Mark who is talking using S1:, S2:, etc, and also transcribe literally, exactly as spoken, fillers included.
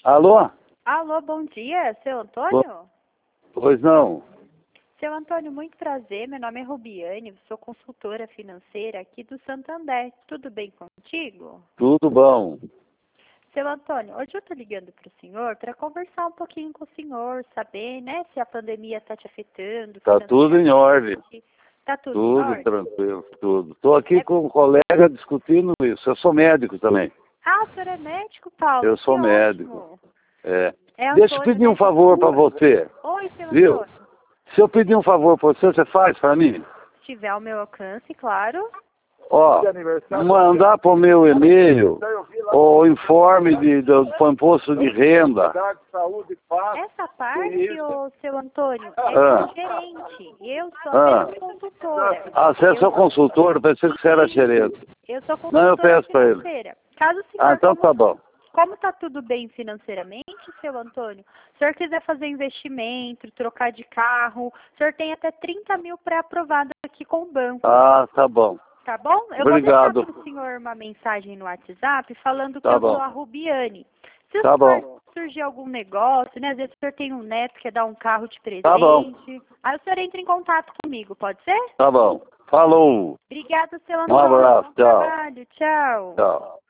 S1: Alô?
S2: Alô, bom dia, seu Antônio?
S1: Pois não.
S2: Seu Antônio, muito prazer, meu nome é Rubiane, sou consultora financeira aqui do Santander. Tudo bem contigo?
S1: Tudo bom.
S2: Seu Antônio, hoje eu estou ligando para o senhor para conversar um pouquinho com o senhor, saber, né, se a pandemia está te afetando.
S1: Tá tudo em ordem.
S2: Tá tudo,
S1: Tudo
S2: em ordem?
S1: tranquilo, tudo. Estou aqui
S2: É...
S1: com um colega discutindo isso. Eu sou médico também.
S2: Ah, o senhor é médico, Paulo?
S1: Eu sou
S2: que
S1: médico.
S2: Ótimo.
S1: É.
S2: É Antônio,
S1: Deixa eu pedir
S2: né?
S1: um favor para você.
S2: Oi, seu
S1: Viu?
S2: Antônio.
S1: Se eu pedir um favor para você, você faz para mim?
S2: Se tiver ao meu alcance, claro.
S1: Ó, mandar para o meu e-mail o informe de, do, do imposto de renda.
S2: Essa parte, ô, seu Antônio, é
S1: Ah.
S2: com gerente. Eu sou
S1: Ah.
S2: apenas consultora.
S1: Ah, você é
S2: eu,
S1: seu consultor? Eu pensei que você era gerente.
S2: eu sou
S1: Não, eu
S2: consultora
S1: peço para ele.
S2: financeira. Caso o
S1: Ah,
S2: senhor,
S1: então tá
S2: como,
S1: bom.
S2: como tá tudo bem financeiramente, seu Antônio, se o senhor quiser fazer investimento, trocar de carro, o senhor tem até trinta mil pré-aprovado aqui com o banco.
S1: Ah, tá bom.
S2: Tá bom? Eu
S1: Obrigado.
S2: vou deixar para o senhor uma mensagem no WhatsApp falando que
S1: Tá
S2: eu
S1: bom.
S2: sou a Rubiane. Se o
S1: Tá
S2: senhor
S1: bom.
S2: surgir algum negócio, né? Às vezes o senhor tem um neto que quer dar um carro de presente.
S1: Tá bom.
S2: Aí o senhor entra em contato comigo, pode ser?
S1: Tá bom. Falou.
S2: Obrigada, seu
S1: Um
S2: Antônio.
S1: abraço.
S2: Bom
S1: Tchau.
S2: trabalho. Tchau.
S1: Tchau.